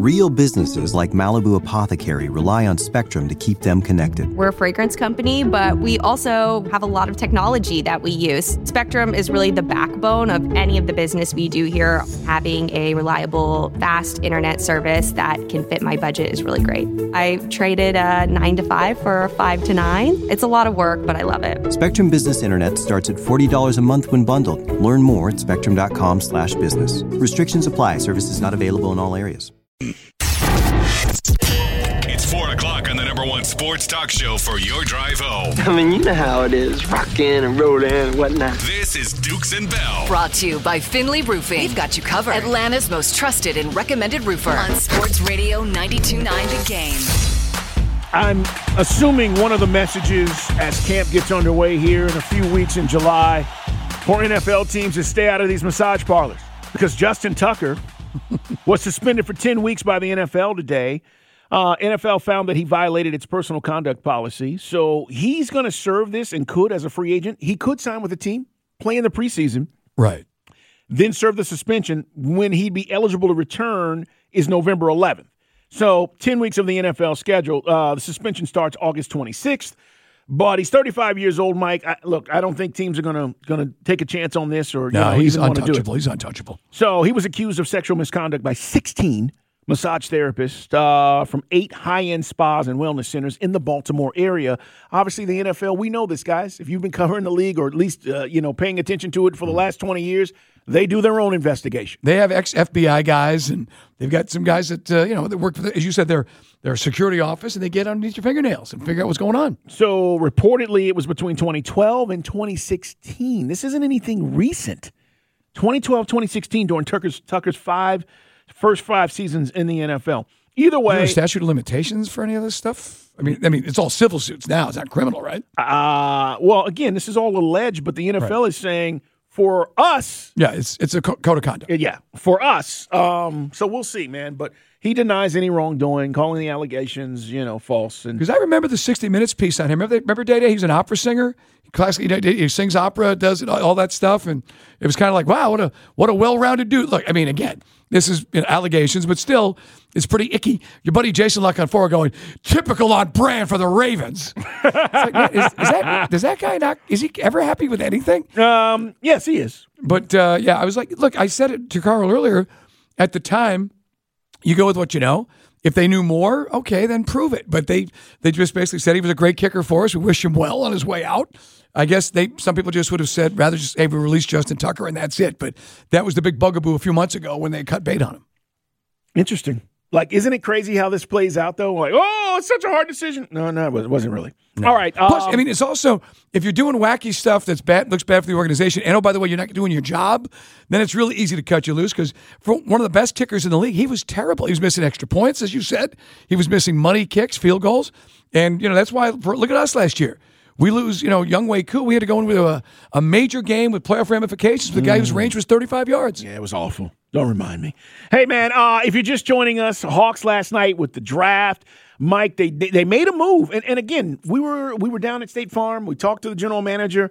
Real businesses like Malibu Apothecary rely on Spectrum to keep them connected. We're a fragrance company, but we also have a lot of technology that we use. Spectrum is really the backbone of any of the business we do here. Having a reliable, fast internet service that can fit my budget is really great. I traded a 9 to 5 for a 5 to 9. It's a lot of work, but I love it. Spectrum Business Internet starts at $40 a month when bundled. Learn more at spectrum.com/business. Restrictions apply. Services not available in all areas. It's 4 o'clock on the number one sports talk show for your drive home. I mean, you know how it is, rocking and rolling and whatnot. This is Dukes and Bell. Brought to you by Finley Roofing. We've got you covered. Atlanta's most trusted and recommended roofer on Sports Radio 92.9 The Game. I'm assuming one of the messages as camp gets underway here in a few weeks in July for NFL teams is stay out of these massage parlors, because Justin Tucker was suspended for 10 weeks by the NFL today. NFL found that he violated its personal conduct policy, so he's going to serve this and could, as a free agent, he could sign with a team, play in the preseason. Right. Then serve the suspension. When he'd be eligible to return is November 11th. So 10 weeks of the NFL schedule. The suspension starts August 26th. But he's 35 years old, Mike. I don't think teams are gonna take a chance on this, or he's even want to do it. untouchable. He's untouchable. So he was accused of sexual misconduct by 16 massage therapists from 8 high-end spas and wellness centers in the Baltimore area. Obviously, the NFL, we know this, guys. If you've been covering the league, or at least paying attention to it for the last 20 years, they do their own investigation. They have ex-FBI guys, and they've got some guys that that work for, as you said, their security office, and they get underneath your fingernails and figure out what's going on. So reportedly, it was between 2012 and 2016. This isn't anything recent. 2012, 2016, during Tucker's first 5 seasons in the NFL. Either way, is there a statute of limitations for any of this stuff? I mean, it's all civil suits now. It's not criminal, right? Well, again, this is all alleged, but the NFL is saying, for us, yeah, it's a code of conduct. Yeah, for us. So we'll see, man. But he denies any wrongdoing, calling the allegations, false. Because I remember the 60 Minutes piece on him. Remember Day-Day? He's an opera singer. He sings opera, does all that stuff, and it was kind of like, wow, what a well-rounded dude. Look, I mean, again, this is allegations, but still, it's pretty icky. Your buddy Jason La Canfora going, typical on brand for the Ravens. It's like, man, does that guy not? Is he ever happy with anything? Yes, he is. But I was like, look, I said it to Carl earlier. At the time, you go with what you know. If they knew more, okay, then prove it. But they just basically said he was a great kicker for us. We wish him well on his way out. I guess some people just would have said, rather just, hey, we release Justin Tucker and that's it. But that was the big bugaboo a few months ago when they cut bait on him. Interesting. Like, isn't it crazy how this plays out, though? Like, oh, it's such a hard decision. No, it wasn't really. No. All right. Plus, I mean, it's also, if you're doing wacky stuff that's bad, looks bad for the organization, and, oh, by the way, you're not doing your job, then it's really easy to cut you loose, because for one of the best kickers in the league, he was terrible. He was missing extra points, as you said. He was missing money kicks, field goals. And, that's why, look at us last year. We lose, Younghoe Koo. We had to go in with a major game with playoff ramifications with a guy whose range was 35 yards. Yeah, it was awful. Don't remind me. Hey, man, if you're just joining us, Hawks last night with the draft. Mike, they made a move. And again, we were down at State Farm. We talked to the general manager,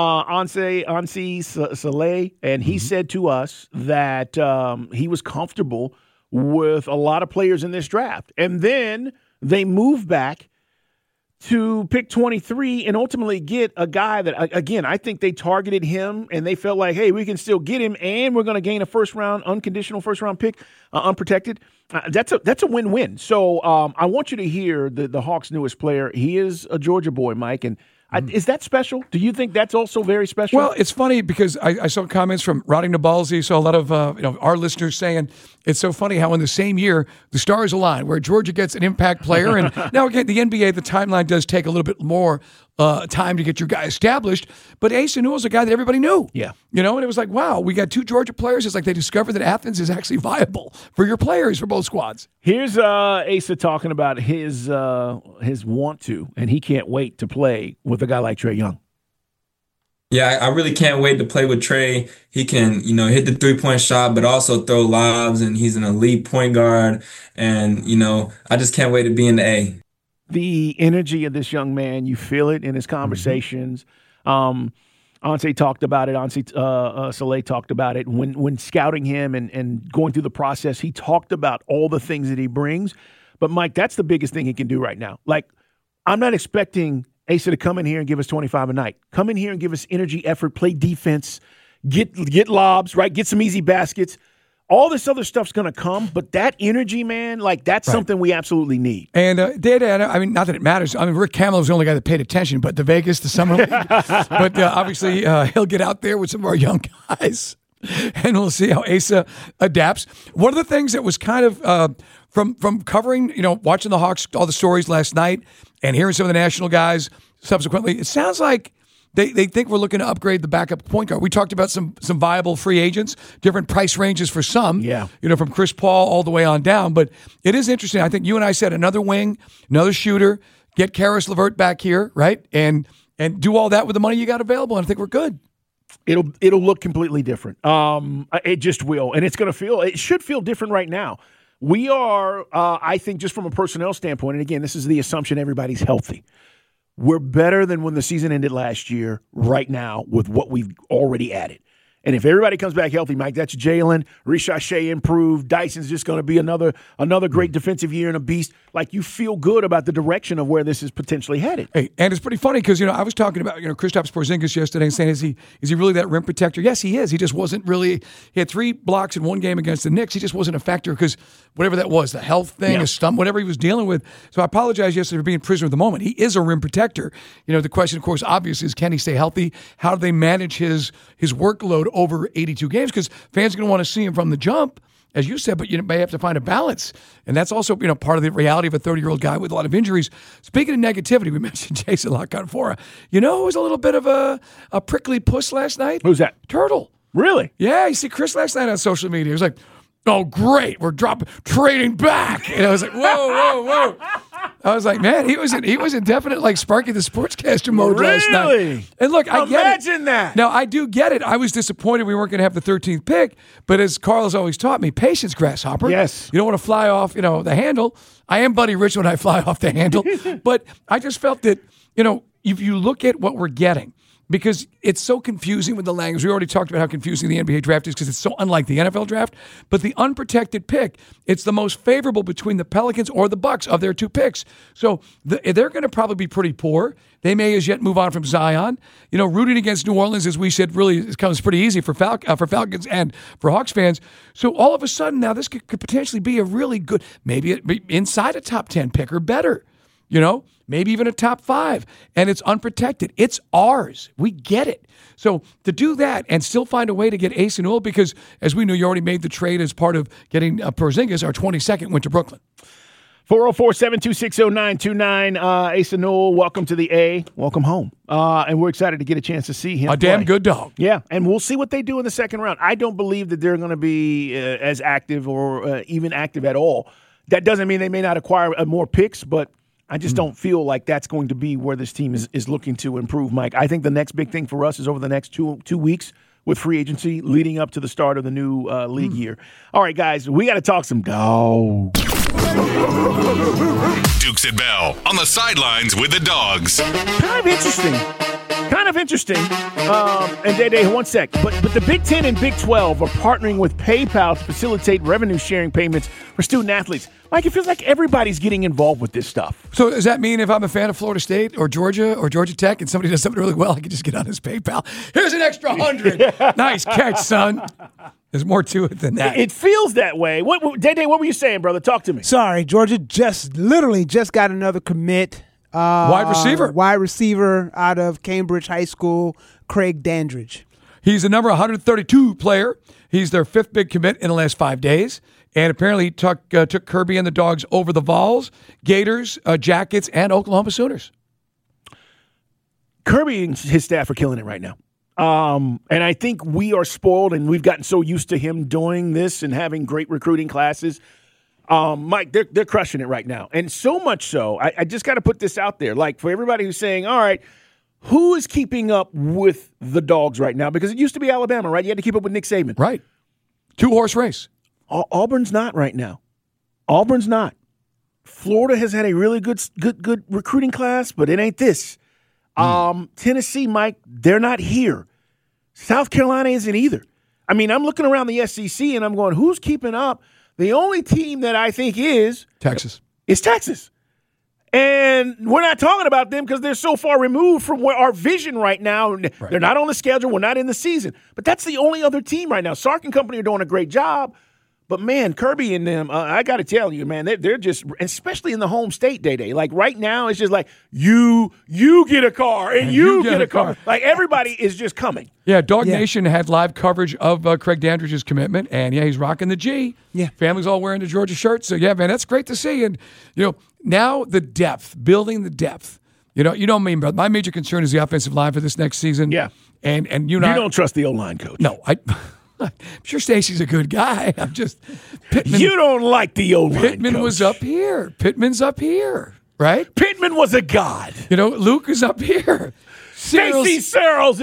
Ansi Saleh, and he said to us that he was comfortable with a lot of players in this draft. And then they moved back to pick 23 and ultimately get a guy that, again, I think they targeted him and they felt like, hey, we can still get him and we're going to gain a unconditional first-round pick, unprotected. That's a win-win. So I want you to hear the Hawks' newest player. He is a Georgia boy, Mike, and is that special? Do you think that's also very special? Well, it's funny because I saw comments from Roddy Nabalzi, saw a lot of our listeners saying it's so funny how in the same year the stars align, where Georgia gets an impact player. And now, again, the NBA, the timeline does take a little bit more time to get your guy established. But Asa Newell's a guy that everybody knew. Yeah. And it was like, wow, we got 2 Georgia players. It's like they discovered that Athens is actually viable for your players for both squads. Here's Asa talking about his want to, and he can't wait to play with a guy like Trae Young. Yeah, I really can't wait to play with Trae. He can, hit the 3-point shot, but also throw lobs, and he's an elite point guard. And, I just can't wait to be in the A. The energy of this young man, you feel it in his conversations. Anse talked about it. Soleil talked about it. When scouting him and going through the process, he talked about all the things that he brings. But, Mike, that's the biggest thing he can do right now. Like, I'm not expecting Asa to come in here and give us 25 a night. Come in here and give us energy, effort, play defense, get lobs, right? Get some easy baskets. All this other stuff's going to come, but that energy, man, like that's something we absolutely need. And I mean, not that it matters. I mean, Rick Camelo was the only guy that paid attention, but the Summer League. But obviously, he'll get out there with some of our young guys, and we'll see how Asa adapts. One of the things that was kind of from covering, watching the Hawks, all the stories last night, and hearing some of the national guys subsequently, it sounds like They think we're looking to upgrade the backup point guard. We talked about some viable free agents, different price ranges for some, from Chris Paul all the way on down. But it is interesting. I think you and I said another wing, another shooter, get Karis LeVert back here, right? And do all that with the money you got available, and I think we're good. It'll look completely different. It just will. And it should feel different right now. We are, I think, just from a personnel standpoint, and again, this is the assumption everybody's healthy. We're better than when the season ended last year right now with what we've already added. And if everybody comes back healthy, Mike, that's Jalen. Ricochet improved. Dyson's just going to be another great defensive year and a beast. Like, you feel good about the direction of where this is potentially headed. Hey, and it's pretty funny because, I was talking about, Kristaps Porzingis yesterday and saying, is he really that rim protector? Yes, he is. He just wasn't really – he had 3 blocks in one game against the Knicks. He just wasn't a factor because whatever that was, the health thing, a stump, whatever he was dealing with. So I apologize yesterday for being prisoner of the moment. He is a rim protector. The question, of course, obviously is can he stay healthy? How do they manage his workload over 82 games? Because fans are going to want to see him from the jump, as you said, but you may have to find a balance. And that's also, part of the reality of a 30-year-old guy with a lot of injuries. Speaking of negativity, we mentioned Jason La Canfora. Who was a little bit of a prickly puss last night? Who's that? Turtle. Really? Yeah, you see Chris last night on social media. He was like, oh, great, we're trading back. And I was like, whoa. I was like, man, he was in definite like Sparky the Sportscaster mode last night. And look, I get it. Imagine that. Now, I do get it. I was disappointed we weren't going to have the 13th pick, but as Carl's always taught me, patience, grasshopper. Yes. You don't want to fly off, the handle. I am Buddy Rich when I fly off the handle, but I just felt that, if you look at what we're getting, because it's so confusing with the language. We already talked about how confusing the NBA draft is because it's so unlike the NFL draft. But the unprotected pick, it's the most favorable between the Pelicans or the Bucks of their 2 picks. So they're going to probably be pretty poor. They may as yet move on from Zion. Rooting against New Orleans, as we said, really comes pretty easy for Falcons and for Hawks fans. So all of a sudden now this could potentially be a really good, maybe inside a top 10 pick or better. Maybe even a top 5, and it's unprotected. It's ours. We get it. So to do that and still find a way to get Asa Newell, because as we know, you already made the trade as part of getting Porzingis, our 22nd went to Brooklyn. 404-726-0929. Asa Newell, welcome to the A. Welcome home. And we're excited to get a chance to see him play. Damn good dog. Yeah, and we'll see what they do in the second round. I don't believe that they're going to be as active or even active at all. That doesn't mean they may not acquire more picks, but I just don't feel like that's going to be where this team is looking to improve, Mike. I think the next big thing for us is over the next two weeks with free agency leading up to the start of the new league year. All right, guys, we got to talk some dogs. Dukes and Bell on the sidelines with the dogs. Kind of interesting. And Day, 1 sec. But the Big Ten and Big 12 are partnering with PayPal to facilitate revenue sharing payments for student athletes. Mike, it feels like everybody's getting involved with this stuff. So does that mean if I'm a fan of Florida State or Georgia Tech and somebody does something really well, I can just get on his PayPal? Here's an extra 100. Nice catch, son. There's more to it than that. It feels that way. Day, what were you saying, brother? Talk to me. Sorry, Georgia literally just got another commit. Wide receiver out of Cambridge High School, Craig Dandridge. He's the number 132 player. He's their 5th big commit in the last 5 days. And apparently he took Kirby and the Dogs over the Vols, Gators, Jackets, and Oklahoma Sooners. Kirby and his staff are killing it right now. And I think we are spoiled, and we've gotten so used to him doing this and having great recruiting classes. Mike, they're crushing it right now. And so much so, I just got to put this out there. Like, for everybody who's saying, all right, who is keeping up with the Dogs right now? Because it used to be Alabama, right? You had to keep up with Nick Saban. Right. 2-horse race. Auburn's not right now. Auburn's not. Florida has had a really good recruiting class, but it ain't this. Tennessee, Mike, they're not here. South Carolina isn't either. I mean, I'm looking around the SEC and I'm going, who's keeping up? The only team that I think is Texas. Is Texas. And we're not talking about them because they're so far removed from where our vision right now. Right. They're not on the schedule. We're not in the season. But that's the only other team right now. Sark and company are doing a great job. But, man, Kirby and them, I got to tell you, man, they're just – especially in the home state, Day-Day. Like, right now, it's just like, you get a car and you get a car. Like, everybody is just coming. Yeah, Dog Nation had live coverage of Craig Dandridge's commitment, and, he's rocking the G. Yeah. Family's all wearing the Georgia shirts. So, yeah, man, that's great to see. And, now the depth, building the depth. You know me, brother. My major concern is the offensive line for this next season. Yeah. And you don't trust the O-line coach. No, I'm sure Stacy's a good guy. I'm just Pittman. You don't like the O-line Pittman coach. was up here. Pittman's up here, right? Pittman was a god. Luke is up here. Stacey Searles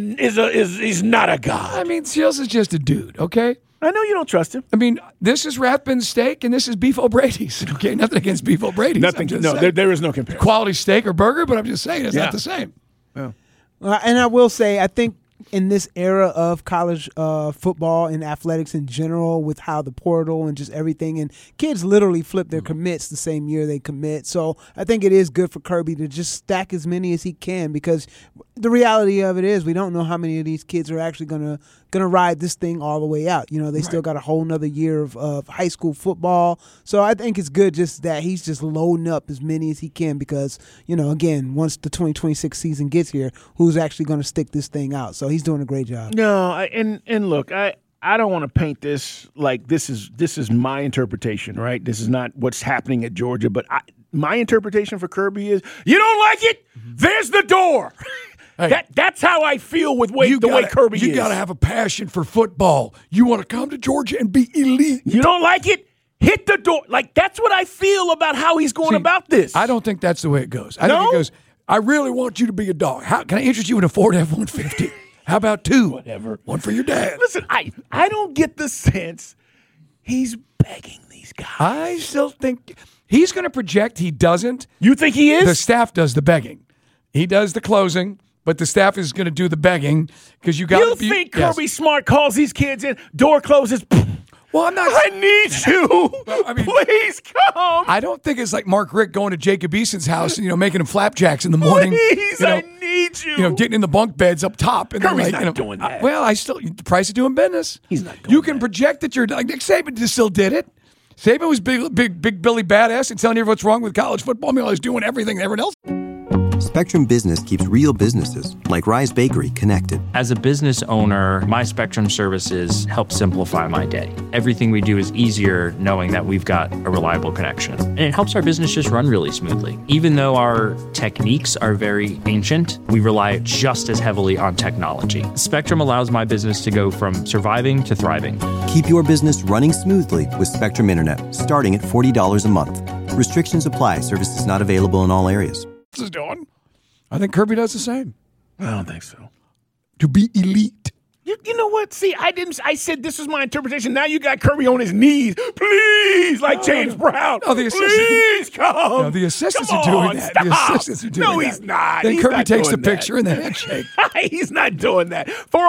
is not a god. I mean, Searles is just a dude, okay? I know you don't trust him. I mean, this is Rathbun's steak and this is Beef O'Brady's. Okay, nothing against Beef O'Brady's. Nothing. No, there is no comparison. Quality steak or burger, but I'm just saying it's not the same. Yeah. And I will say, I think in this era of college football and athletics in general, with how the portal and just everything, and kids literally flip their commits the same year they commit. So I think it is good for Kirby to just stack as many as he can, because the reality of it is we don't know how many of these kids are actually gonna ride this thing all the way out. They still got a whole nother year of high school football. So I think it's good just that he's just loading up as many as he can, because, again, once the 2026 season gets here, who's actually going to stick this thing out? So he's doing a great job. No, and look, I don't want to paint this like this is my interpretation, right? This is not what's happening at Georgia, but my interpretation for Kirby is, you don't like it? There's the door. Hey, that's how I feel with the way Kirby is. You got to have a passion for football. You want to come to Georgia and be elite. You don't like it? Hit the door. Like, that's what I feel about how he's going about this. I don't think that's the way it goes. I think it goes, I really want you to be a dog. How can I interest you in a Ford F-150? How about 2? Whatever. One for your dad. Listen, I don't get the sense he's begging these guys. I still think he's going to project he doesn't. You think he is? The staff does the begging. He does the closing. But the staff is going to do the begging because you got. You think Kirby Smart calls these kids in, door closes? Well, I'm not. I need you. Well, please come. I don't think it's like Mark Richt going to Jacob Eason's house and making him flapjacks in the morning. Please, I need you. Getting in the bunk beds up top. And Kirby's not doing that. Well, the price of doing business. He's not doing that. You can project that you're like Nick Saban just still did it. Saban was big Billy Badass and telling you what's wrong with college football. Meanwhile, he's doing everything everyone else. Spectrum Business keeps real businesses, like Rise Bakery, connected. As a business owner, my Spectrum services help simplify my day. Everything we do is easier knowing that we've got a reliable connection. And it helps our business just run really smoothly. Even though our techniques are very ancient, we rely just as heavily on technology. Spectrum allows my business to go from surviving to thriving. Keep your business running smoothly with Spectrum Internet, starting at $40 a month. Restrictions apply. Services not available in all areas. Is doing. I think Kirby does the same. I don't think so. To be elite. You know what? See, I said this was my interpretation. Now you got Kirby on his knees. Please, like James Brown. No, the assistants. Please come. No, the assistants are doing that. Stop. The assistants are doing that. No, he's not. Then he's Kirby not takes the doing picture that. and the handshake. He's not doing that.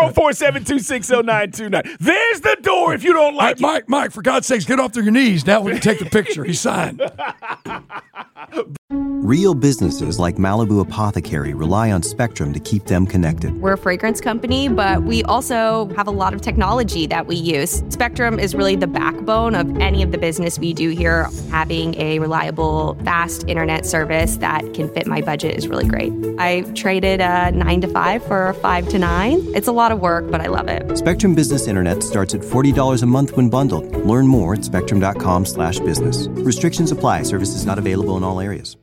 404-726-0929. There's the door if you don't like it. Mike, for God's sakes, get off to your knees. Now we can take the picture. He signed. Real businesses like Malibu Apothecary rely on Spectrum to keep them connected. We're a fragrance company, but we also have a lot of technology that we use. Spectrum is really the backbone of any of the business we do here. Having a reliable, fast internet service that can fit my budget is really great. I traded a 9 to 5 for a 5 to 9. It's a lot of work, but I love it. Spectrum Business Internet starts at $40 a month when bundled. Learn more at spectrum.com/business. Restrictions apply. Services not available in all areas.